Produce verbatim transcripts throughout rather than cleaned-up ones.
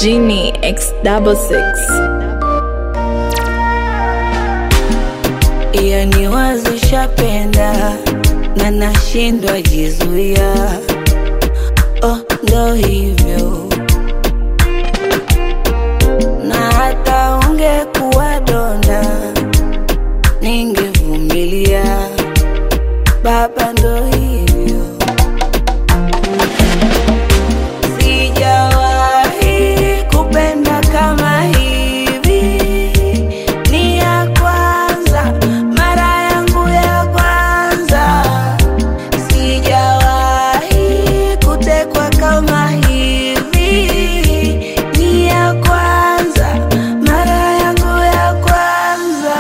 Genie X double six. Iya ni wazo shapenda na nashindwa jizuia. Oh, ndo hivyo. Na hata ungekuwa donda ningevumilia. Baba, ndo hivyo. Sijawahi kupenda kama hivi. Ni ya kwanza, mara yangu ya kwanza. Sijawahi kutekwa kama hivi. Ni ya kwanza, mara yangu ya kwanza.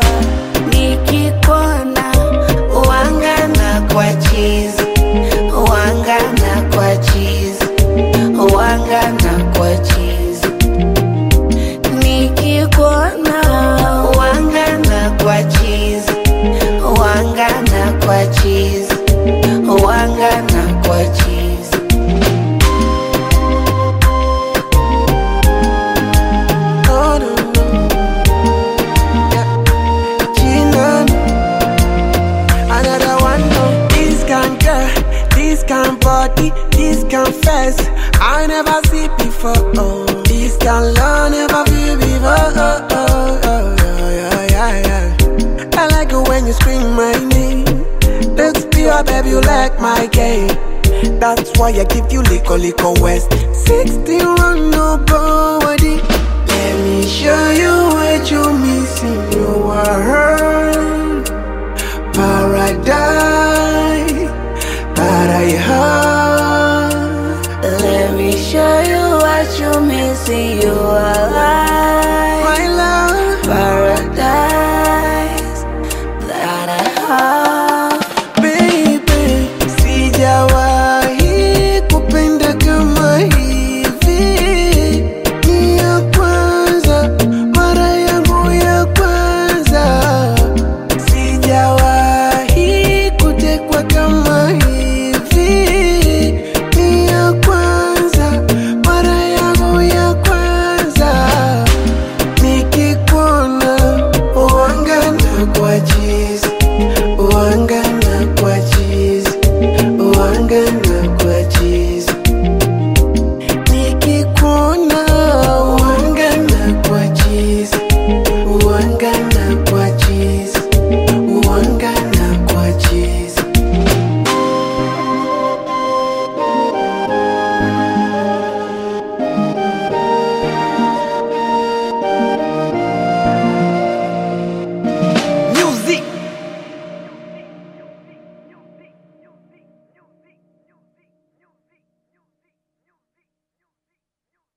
Nikikuona uangana kwa cheese, uangana kwa cheese, uangana kwa cheese. Nikikuona uangana kwa cheese, uangana kwa cheese, uangana kwa cheese. Oh no no, yeah. Gina, another one no. This kind girl, this kind body, this kind face, I never see before. Oh, this kind love never feel before. Oh, oh, oh, yeah, yeah, yeah, yeah. I like it when you scream my name. Let's be a baby, you like my game. That's why I give you liquor, liquor west. Sixteen run nobody. Let me show you what you missing. You are hurt. Paradise.